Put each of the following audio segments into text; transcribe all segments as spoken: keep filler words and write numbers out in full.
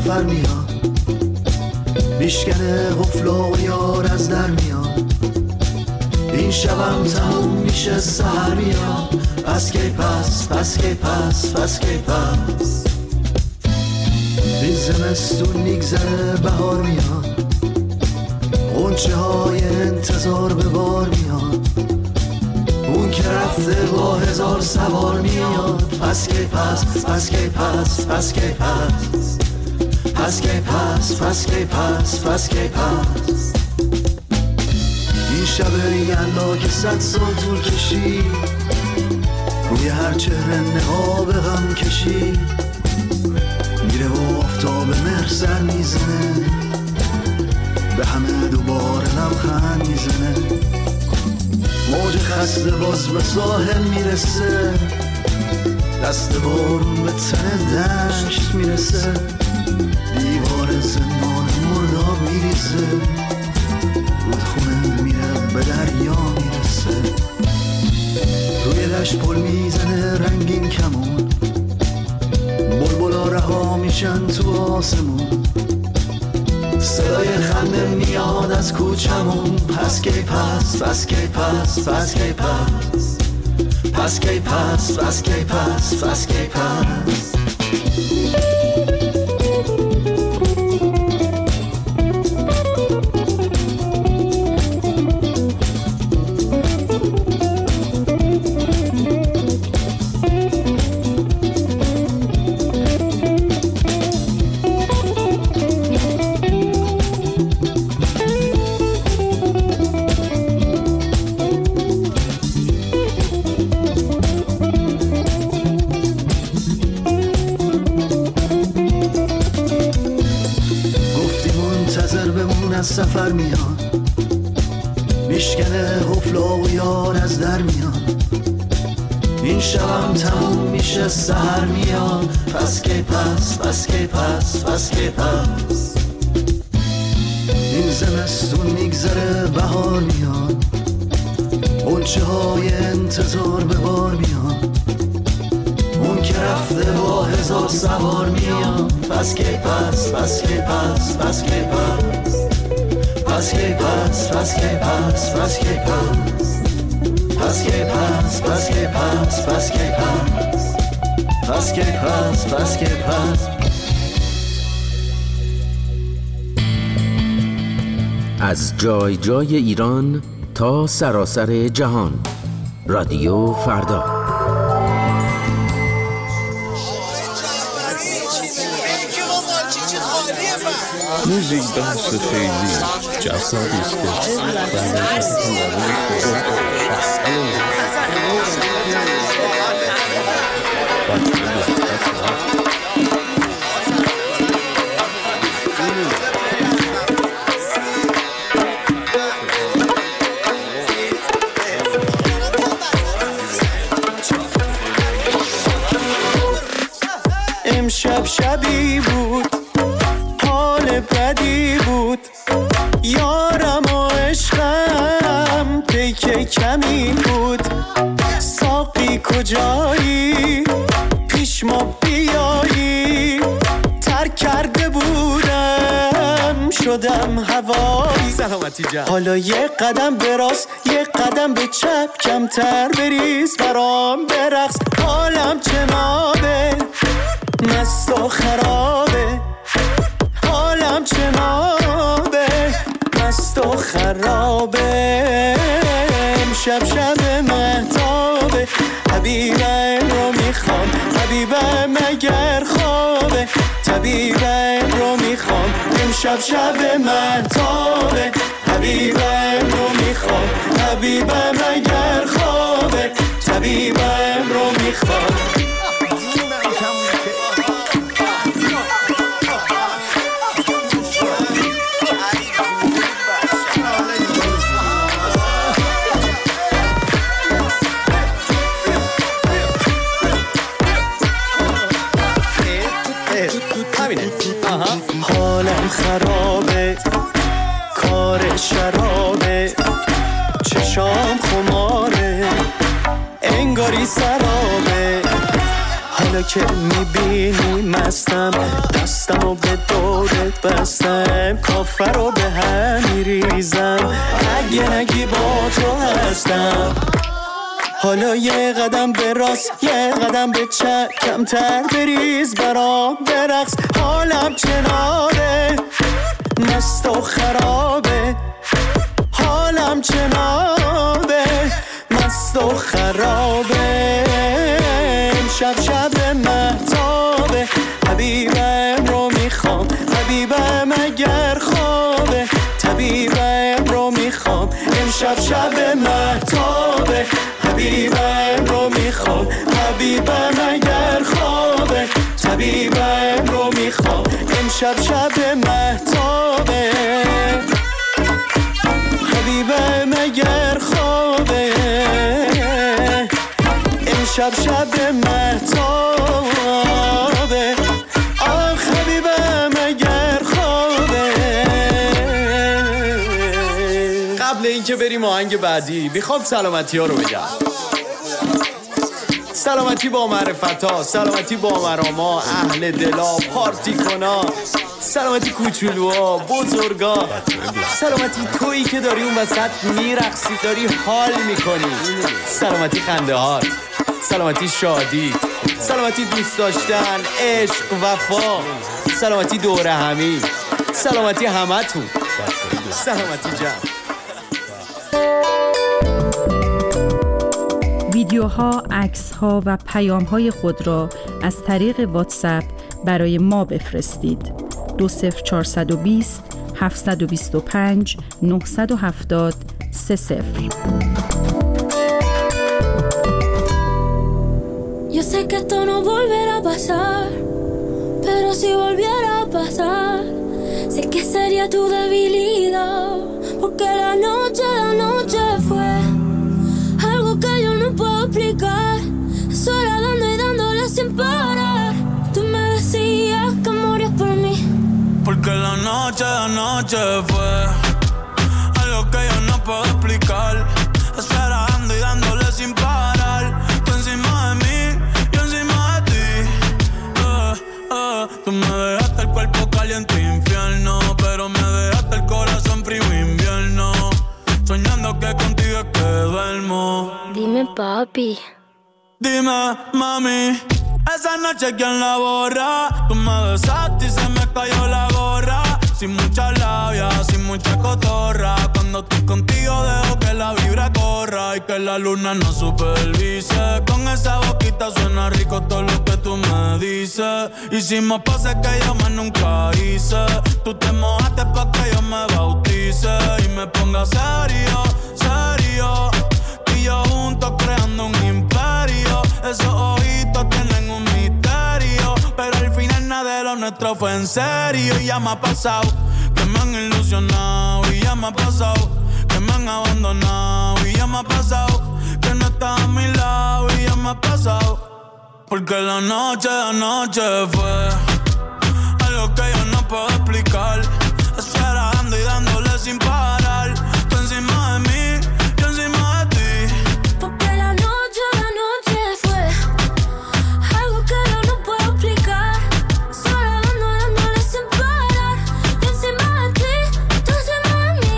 سفر میاد، میشکنه قفلا و یار از در میاد. این شبم تموم میشه سحر میاد. پس کی پس پس کی پس پس کی پس. این زمستون میگذره بهار میاد، غنچه های انتظار به بار میاد. اون که رفته با هزار سوار میاد. پس کی پس پس کی پس پس کی پس. پس کی پس پس کی پس پس کی پس. این شب یلا که صد سال طول کشید، روی هر چهره نقاب غم کشید. میره و آفتاب مهر سر میزنه، به همه دوباره لبخند میزنه. موج خسته باز به ساحل میرسه، دست بارون به تن دشت میرسه. دیوار زندان مرداب میریزه، رودخونه میره به دریا میرسه. روی دشت پل میزنه رنگین کمون، بلبلا رها میشن تو آسمون. صدای خنده میاد از کوچمون. پس کی پس پس کی پس پس کی پس. پس کی پس پس کی پس پس کی پس. سفر میاد، میشکنه قفلا و یار از در میاد. این شبم تموم میشه سحر میاد. پس کی پس پس کی پس پس کی پس. این زمستون میگذره بهار میاد، غنچه های انتظار به بار میاد. اون که رفته با هزار سوار میاد. پس کی پس پس کی پس پس کی پس. پس کی پس پس کی پس پس کی پس. پس کی پس پس کی پس پس کی پس. پس کی پس پس کی پس. از جای جای ایران تا سراسر جهان، رادیو فردا. موزیک بحث خیلی جسدی است امشب شبی بود، حال بدی بود، یارم و عشقم پیک کمی بود. ساقی کجایی؟ پیش ما بیایی. ترک کرده بودم شدم هوایی. سلامتی جان. حالا یه قدم به راست یه قدم به چپ، کمتر بریز برام برقص. حالم جنابه مست و خرابه، حالم جنابه مست و خرابه. امشب شب مهتابه، حبیبم رو میخوام، حبیبم اگر خوابه، طبیبم رو میخوام. امشب شب مهتابه، حبیبم رو میخوام، حبیبم اگر خوابه، طبیبم رو میخوام. حالم خرابه، کار شرابه، چشام خماره، انگاری سرابه. حالا حالا که میبینی مستم، دستمو به دورت بستم، کافه رو به هم میریزم، اگه نگی با تو هستم. حالا یه قدم به راست یه قدم به چپ، کمتر بریز برام برقص، حالم چناره مست و خرابه، حالم چنابه مست و خرابه. امشب شب مهتابه، حبیبم رو میخوام، حبیبم اگر خوابه، طبیبم رو میخوام. امشب شب مهتابه، حبیبم رو میخوام، حبیبم اگر خوابه، طبیبم رو میخوام. امشب شب مهتابه، حبیبم اگر خوابه، امشب شب مهتابه، آخ حبیبم اگر خوابه. قبل اینکه بریم آهنگ بعدی میخوام سلامتی ها رو بگم. سلامتی با معرفت ها، سلامتی با مراما، اهل دلا، پارتی کنا، سلامتی کوچولوها، بزرگا، سلامتی تویی که داری اون وسط میرقصی، داری حال میکنی، سلامتی خنده هات، سلامتی شادی، سلامتی دوست داشتن، عشق، وفا، سلامتی دوره همی، سلامتی همتون، سلامتی جمع. ویدیوها، عکس‌ها و پیام‌های خود را از طریق واتساپ برای ما بفرستید. دو صفر چهارصد و بیست هفتصد و بیست و پنج نهصد و هفتاد سه صفر. Yo sé que esto no volverá a pasar, pero si volviera a pasar, sé que sería tu debilidad, porque la noche, la noche fue algo que yo no puedo explicar, sola dando y dándole sin parar. Tú me decías que morías por mí, porque la noche, la noche fue algo que yo no puedo explicar, sola dando y dándole sin parar. Tú encima de mí, yo encima de ti, uh, uh. Tú me dejaste el cuerpo caliente infierno, pero me dejaste el corazón frío invierno, soñando que contigo es que duermo. Dime papi, dime mami, esa noche quién la borra. Tú me besaste y se me cayó la gorra, sin mucha labia, sin mucha cotorra. Cuando estoy contigo dejo que la vibra corra y que la luna no supervise. Con esa boquita suena rico todo lo que tú me dices. Hicimos poses que yo más nunca hice. Tú te mojaste pa' que yo me bautice y me ponga serio, serio. Tú y yo juntos creando un imperio. Esos ojitos tienen un misterio, pero al final nada de lo nuestro fue en serio. Y ya me ha pasado que me han ilusionado, y ya me ha pasado que me han abandonado, y ya me ha pasado que no estás a mi lado, y ya me ha pasado. Porque la noche, la noche fue algo que yo no puedo explicar, estar dando y dándole sin parar. Tú encima de mí, yo encima de ti. porque la noche, la noche fue algo que yo no puedo explicar, sola dando, dándole sin parar. Yo encima de ti, tú encima de mí.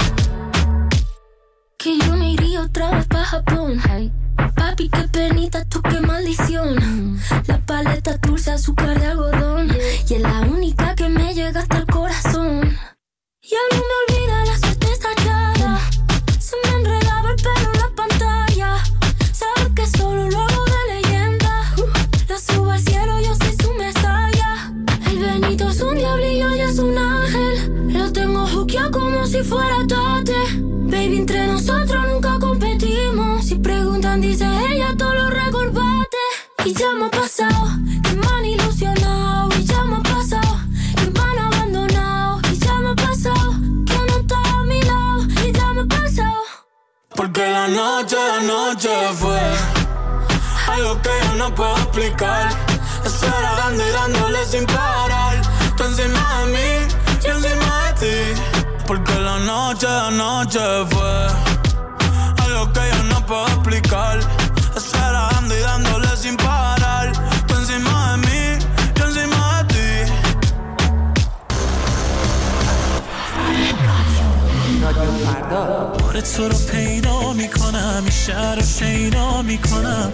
Que yo me iría otra vez pa' Japón, hey. Papi, qué penita, tú qué maldición. La paleta dulce, azúcar de algodón, y es la única que me llega hasta el corazón. Ya no me olvida la suerte estallada, se me enredaba el pelo en la pantalla. Sabes que solo lo hago de leyenda, la subo al cielo, yo soy su mesaya. El Benito es un diablillo y es un ángel, lo tengo juqueado como si fuera Tate. Baby, entre nosotros nunca competimos, si preguntan dice ella todo lo recordate. Y ya me ha pasado que me han ilusionado, y ya me ha pasado que me han abandonado, y ya me ha pasado que no estás a mi lado, y ya me ha pasado. Porque la noche, la noche fue algo que yo no puedo explicar, estar dando y dándole sin parar. Tú encima de mí, yo encima de ti. Porque la noche, la noche fue algo que yo no puedo explicar, estar dando y dándole sin parar. Tú encima فردا. آره تو رو پیدا میکنم، این شهر رو شیدا میکنم.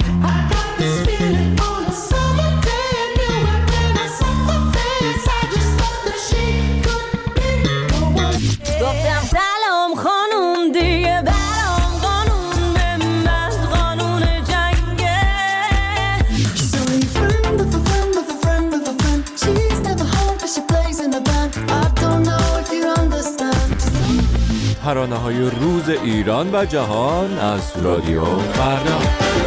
گفتم سلام خانوم دیگه برام قانون به من قانون جنگه. She's only a friend of a friend of a friend of a friend. She's never home but she plays in a band. I don't know if you understand. ترانه‌های روز ایران و جهان از رادیو فردا.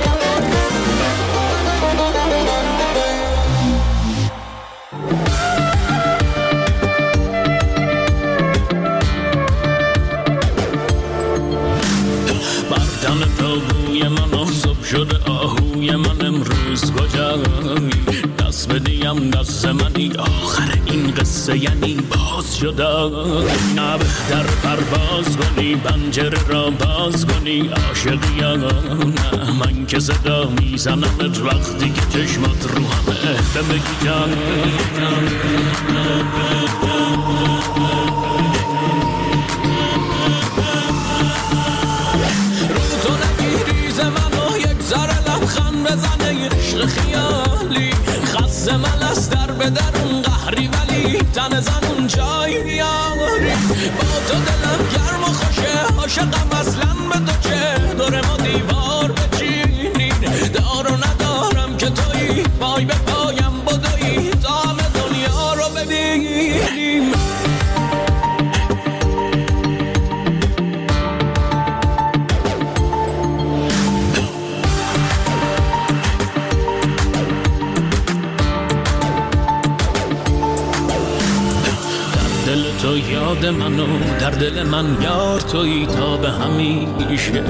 بردن پاگوی من آساب شده آهوی من امروز کجایی؟ دست بدیم دست منی آخر این قصه یعنی باز شده. نه بهتر پرواز کنی پنجره را باز کنی عاشقی یا نه؟ من که صدا میزنمت وقتی که چشمات رو همه به بگی جان. بزنه عشق خیالی خسته من از در به درون قهری ولی تن زنون جای بیاری. با تو دلم گرم و خوشه عاشقم اصلا به تو چه دور ما دیوار بچینین. دار و ندارم که تویی پای به پایم بدویی تا همه دنیا رو ببینیم. تو یاد منو در دل من یار تویی تا به همیشه.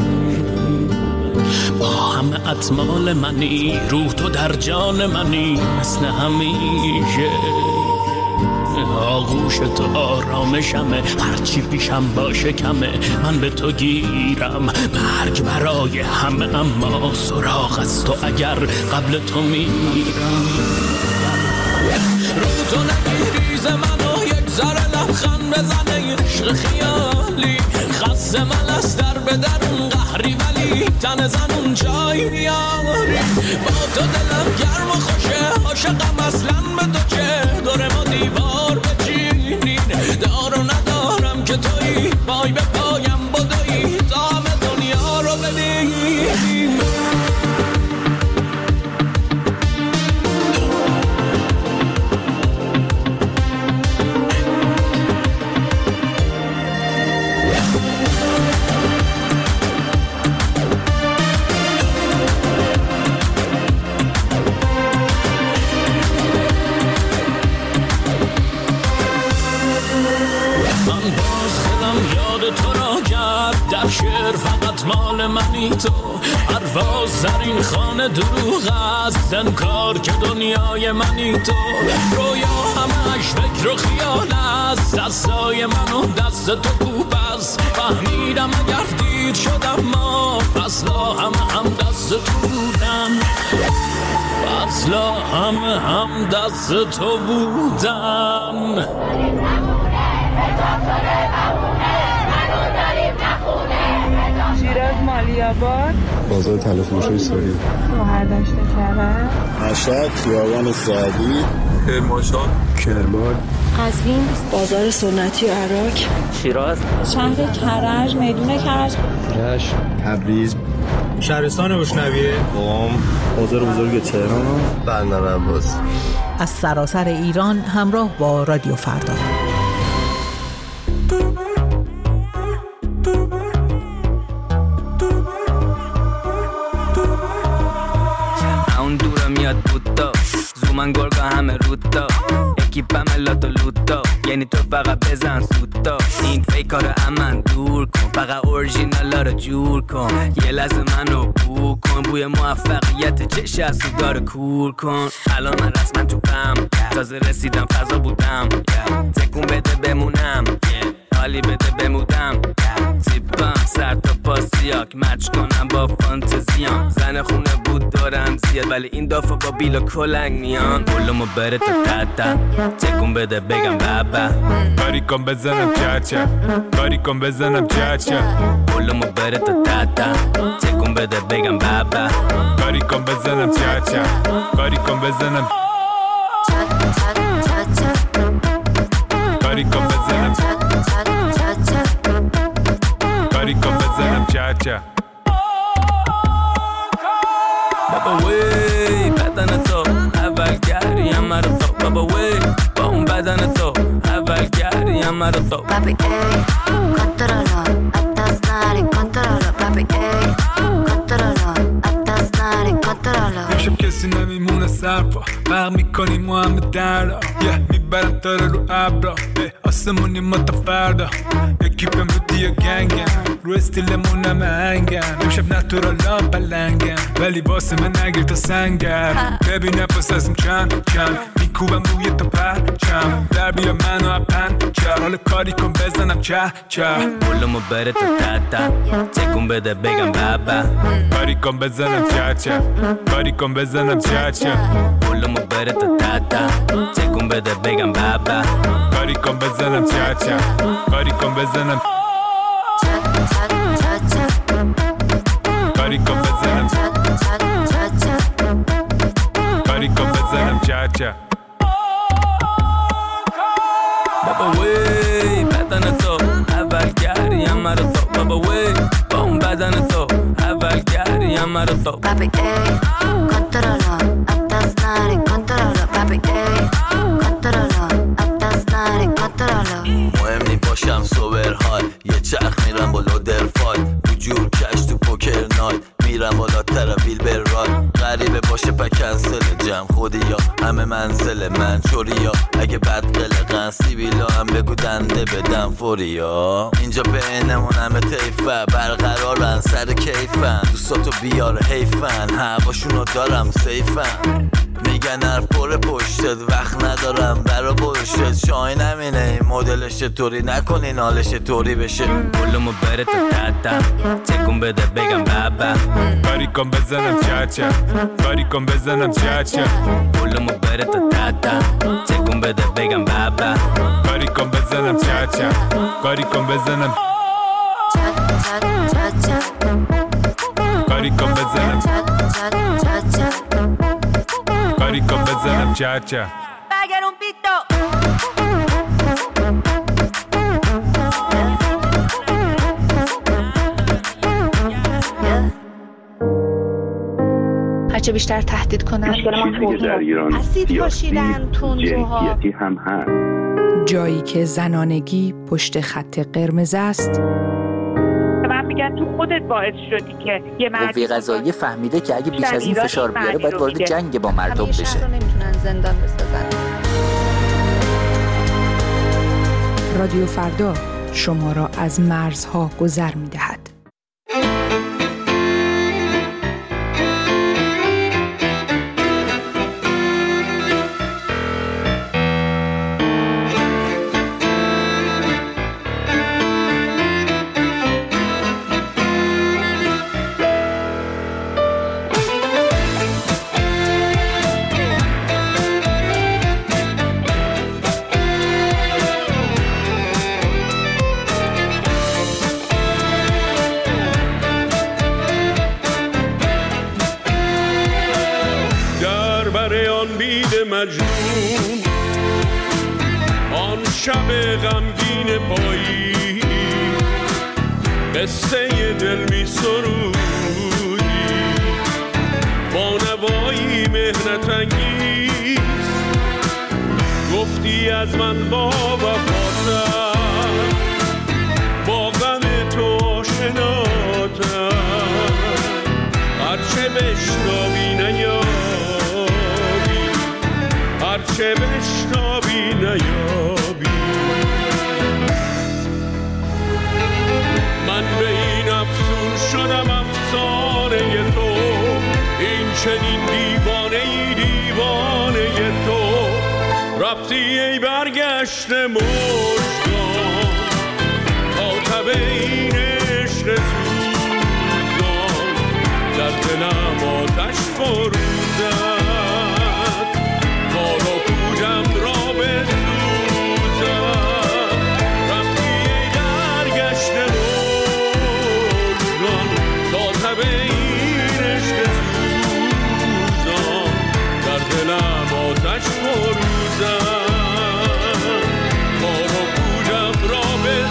با همه اطمال منی روح تو در جان منی مثل همیشه. آغوش تو آرامشمه هرچی پیشم باشه کمه. من به تو گیرم مرگ برای همه اما سراغ از تو اگر قبل تو میرم. رو تو نگیریز منو یک ذره لبخند بزنه عشق خیالی خسته من از در به درون قهری ولی تن زنون جای بیاری. با تو دلم گرم و خوشه عاشقم اصلا به تو چه دور ما دیوار بچینین. دار و ندارم که تویی پای به پایم بدویی تا همه دنیا رو ببینیم. در شعر فقط مال منی تو پرواز در این خانه دروغ است انکار که دنیای منی تو. رویا همش فکر و خیال است دستای منو دست تو کوب است. فهمیدم اگر دید شدم ما فصلا همه هم دست تو بودن. فصلا همه هم دست تو بودن. شیراز مالیاباد بازار تلفروشی ساری شوهر داشته کرد مشهد خیابان سعدی کرمانشاه کرمان قزوین بازار سنتی عراق شیراز شهر کرج میدون کرج رشت تبریز شهرستان اشنویه قم بازار بزرگ تهران بندر عباس. از سراسر ایران همراه با رادیو فردا. من گرگا همه روتا اکیپم لاتو لوتا یعنی تو فقط بزن سوتا. این فیکارو امن دور کن فقط اورژینالا رو جور کن. یه لحظه منو بو کن بوی موفقیت چش از سیگار کور کن. الان من رسما تو پم تازه رسیدم فضا بودم تکون بده بمونم حالی بده بمودم زیبم سر تا پاسی آفرودیزیاک مچ کنم با فانتزیام. زن خونه بود دارم زیاد ولی این دفعه با بیلا کلنگ میان. بلومو بره تا تتا تکون بده بگم بابا. کاری کن بزنم چاچا، کاری کن بزنم چاچا. بلومو بره تا تتا تکون بده بگم بابا. کاری کن بزنم چاچا، کاری کن بزنم کاری کن بزنم کاری کن بزنم چاچا. بابا وی بدن تو اول گریم مرا تو. بابا وی با اون بدن تو اول گریم مرا تو. Papi ey, controlo, atas nari, controlo. Papi ey, controlo, atas nari, controlo. امشب کسی نمیمونه سرپا، برق میکنیم ما همه دردا. یه میبرم تاره رو ابرا، آسمونی ما تا فردا. اکیپم رو دیا گنگم، رو استیلمون همه هنگم. امشب نتورالام پلنگم، ولی واسه من نگیر تا سنگم. ببینه پس ازم چند چند میکوبم روی تا پرچم. در بیا منو اپن چه حال کاری کن بزنم چه چه. بلومو بره تا تتا تکون بده بگم بابا. کاری کن بزنم چاچا، کاری کن بزنم چاچا. بلومو بره تا تتا تکون بده بگم بابا. کاری کن بزنم چاچا، کاری کن بزنم کاری کن بزنم کاری کن بزنم چاچا. بابا وی بدن تو اول گریم مرا تو. بابا وی با اون بدن تو اول گریم مرا تو. Papi ey, controlo, atas nari, controlo. Papi ey, controlo, atas nari, controlo. مهم نی باشم سوبر های، یه چرخ میرم بالا درفای. بجور کش تو پوکر نایت، میرم بالا ترویل بر رای. غریبه باشه پا کنسل جمع خودی یا همه منزل من چوری یا. اگه بد قلقن سیبیلا هم بگو دنده بدم فوری یا. اینجا بینمون همه تیفه برقرارن سر کیفن. دوستاتو بیار حیفن هواشونو دارم سیفن. میگن حرف پر پشتت وقت ندارم برا بلشت. شای نمینه این مدلش طوری نکنین حالش طوری بشه. بلومو بره تا تتا تکون بده بگم بابا. کاری کن بزنم چاچا، کاری کن بزنم چاچا. بلومو بره تا تتا تکون بده بگم بابا. کاری کن بزنم چاچا، کاری کن بزنم کاری کن بزنم کاری کن بزنم چاچا. Paguen un pito. هرچه بیشتر تهدید کنن چیزی که در ایران سیاسی جنسیتی هم هست. جایی که زنانگی پشت خط قرمز است. من میگم تو خودت باعث شدی که یه مرد قوه قضاییه فهمیده که اگه بیش از این فشار بیاره باید وارد جنگ با مردم بشه. همیشه رو نمیتونن زندان بسازن. رادیو فردا شما را از مرزها گذر می‌دهد. مجنون آن شب غمگین پایی قصه دل می سرودی با نوایی مهنت انگیز گفتی از من با وفاتم با غم تو آشناتم هرچه بشنوی نیابی هرچه بشنوی نیابی من به این افسون شدم افسانه تو این چنین دیوانه ای دیوانه تو رفتی ای برگشت مژگان تا تب این عشق فروزد کار و پودم را بسوزد رفتی ای برگشت مژگان تا تب این عشق سوزان در دلم آتش فروزد کار و پودم را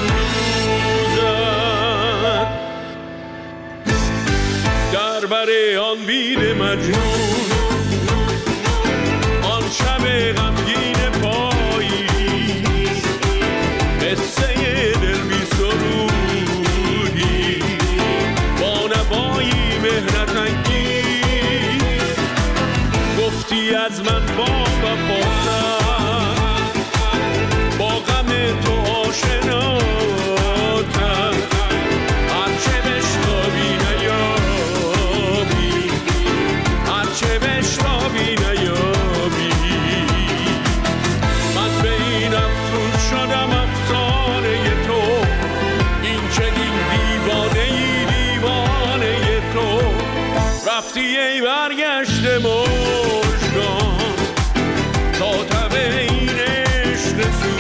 بسوزد در بر آن بید مجنون آن شب غمگین پاییز قصه دل بی سرودی با نوایی مهنت انگیز گفتی از من با وفاتر با غم تو آشناتر هرچه بشتابی نیابی هرچه بشتابی نیابی من به این افسون شدم افسانه تو این چنین دیوانه ای دیوانه تو رفتی ای برگشت مژگان تا تب این عشق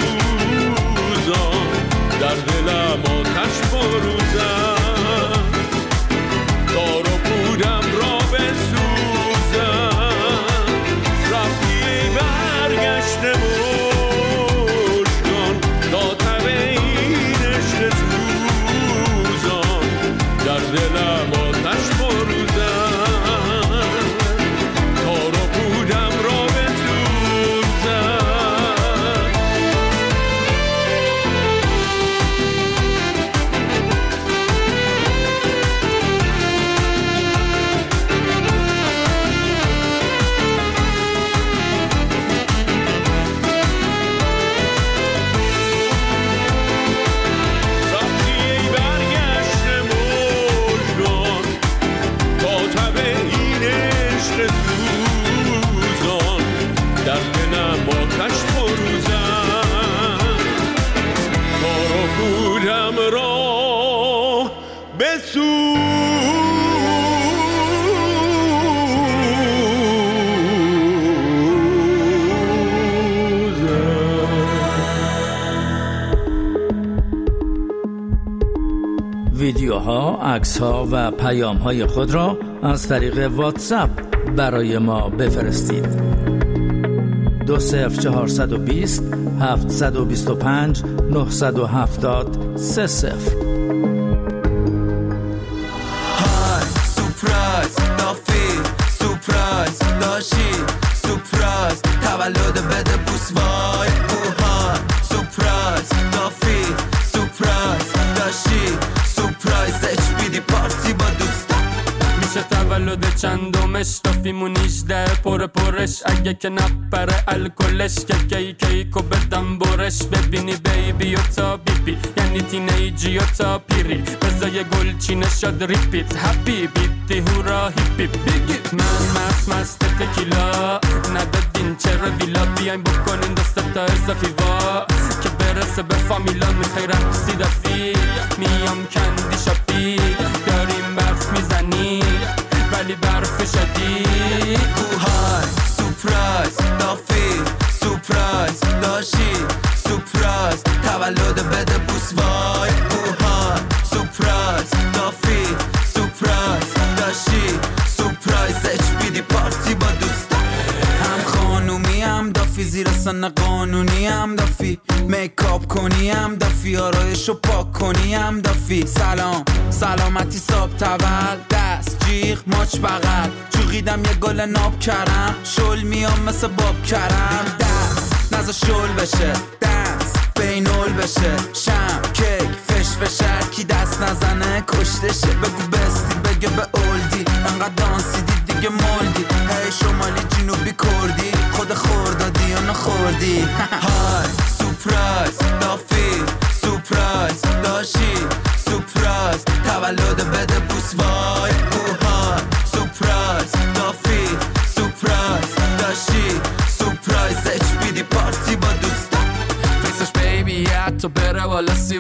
سوزان در دلم آتش فروزد کار و پودم را بسوزد رفتی ای برگشت مژگان تا تب این عشق سوزان در دلم آتش فروزد کار و پودم را بسوزد رفتی ای برگشت مژگان تا تب این عشق سوزان در دلم آتش فروزد کار و پودم را ویدیوها، عکس‌ها و پیام‌های خود را از طریق واتساپ برای ما بفرستید. دو صفر چهارصد و بیست هفتصد و بیست و پنج نهصد و هفتاد سه صفر. های سورپرایز دافی سورپرایز داشی سورپرایز تولد بده بوس وای اوهای سورپرایز دافی سورپرایز داشی سورپرایز اچ بی دی پارتی با دوستا میشه تولد چندمش دافیمون هجده پر پرش اگه که نپره الکلش که کی کیکو بدم برش ببینی بیبی و تا بیبی یعنی تینیجی و تا پیری بزای گل چی نشد ریپیت هپی بیتی هورا هیپی بیگی من مست مست تکیلا ندادین چرا ویلا بیاین بکنین دست تا اضافی وا که برسه به فامیلا میخوای رقصی دفی میام کندی شاپی داریم برف میزنی ولی برف شدی اوهای سورپرایز دافی سورپرایز داشی سورپرایز تولد بده بوس وای اوهای سورپرایز دافی سورپرایز داشی سورپرایز اچ بی دی پارتی با دوستا هم خانومی هم دافی زیر سن قانونی هم دافی میکاپ کنی هم دافی آرایشو پاک کنی هم دافی سلام سلامتی ساب تول دست جیغ ماچ بغل چوقیدم یه گل ناب کرم شل میام مثل باب کرم دست نزا شل بشه دست بینول بشه شم کیک فش فشر کی دست نزنه کشتشه بگو بستی بگه به اولدی انقدر دانسی دید دیگه مولدی هی شمالی جنوبی کردی خود خوردادی یا نخوردی های سورپرایز دافی سورپرایز داشی سورپرایز تولد بده بوس وای اوهای سورپرایز دافی سورپرایز داشی سورپرایز اچ بی دی پارتی با دوستا فیسش بیبی حتی بره بالا سی و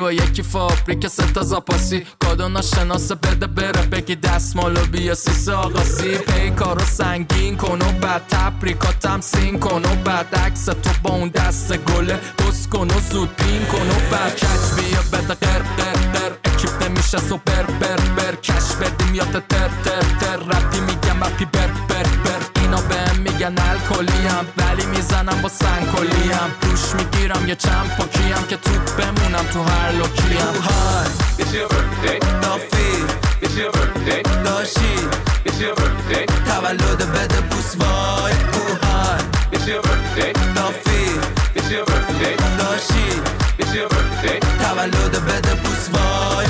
و یکی فابریک ستا زاپاسی کادو ناشناس بده بره بگی دستمالو بیا سیسه آقاسی پی کارو سنگین کن و بعد تبریکاتم سین کن و بعد عکس تو با اون دست گله بس کن و زود پین کن و بعد کچ بیا بده قر قر قر اکیپ نمیشه سو بر بر بر کش بدیم یا تر تر تر رپی میگم رپی بر بر بر اینا بهم میگن الکلیم ولی میزنم با سنگکلیم روش میگیرم یه چند پاکیم که تو بمونم تو هر لوکیم های It's your birthday دافی It's your birthday داشی It's your birthday تولد بده بوس وای های It's your birthday دافی It's your birthday داشی It's your birthday تولد بده بوس وای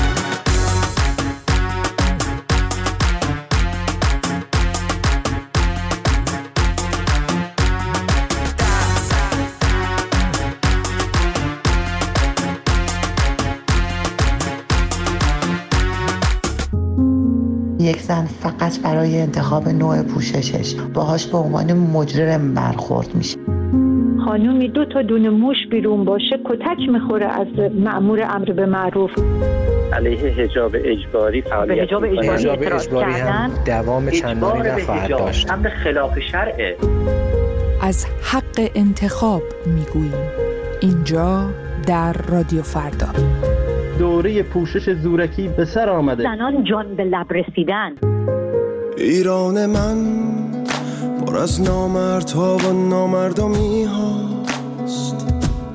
یک زن فقط برای انتخاب نوع پوششش باهاش به عنوان مجرم برخورد میشه. خانومی دو تا دونه موش بیرون باشه کتک میخوره از مأمور امر به معروف. علیه حجاب اجباری فعالیت حجاب اجباری, حجاب اجباری هم دوام چندانی نخواهد داشت. امر خلاف شرعه. از حق انتخاب میگوییم اینجا در رادیو فردا. دوره پوشش زورکی به سر آمده. زنان جان به لب رسیدن. ایران من پر از نامردها و نامردمی هاست.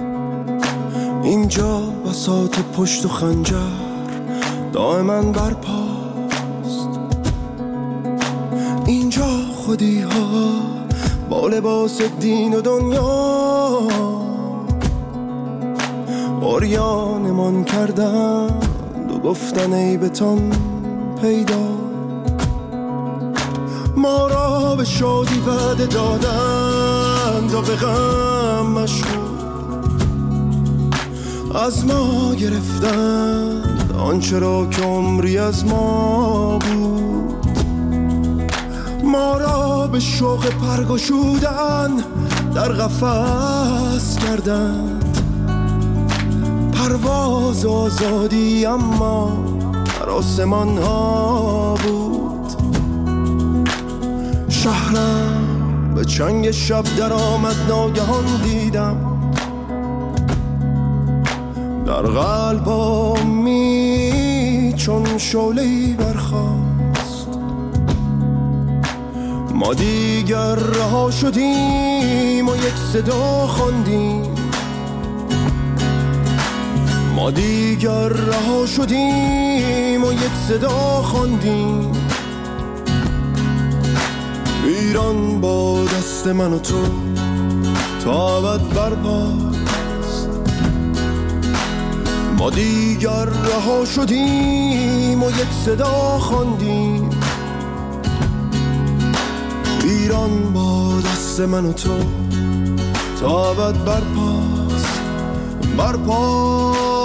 اینجا بساط پشت و خنجر دائما برپاست. اینجا خودی ها با لباس دین و دنیا عریانمان کردند و گفتن عیبتان پیدا. ما را به شادی وعده دادند و به غم مشغول از ما گرفتند آنچه را که عمری از ما بود. ما را به شوق پرگشودن در قفس کردند. پرواز آزادی اما در آسمان ها بود. شهرم به چنگ شب در آمد ناگهان دیدم در قلبامی چون شعله‌ای برخاست. ما دیگر رها شدیم و یک صدا خواندیم. ما دیگر رها شدیم و یک صدا خواندیم. ایران با دست من و تو تا ابد برپاست. ما دیگر رها شدیم و یک صدا خواندیم. ایران با دست من و تو تا ابد برپاست. برپاست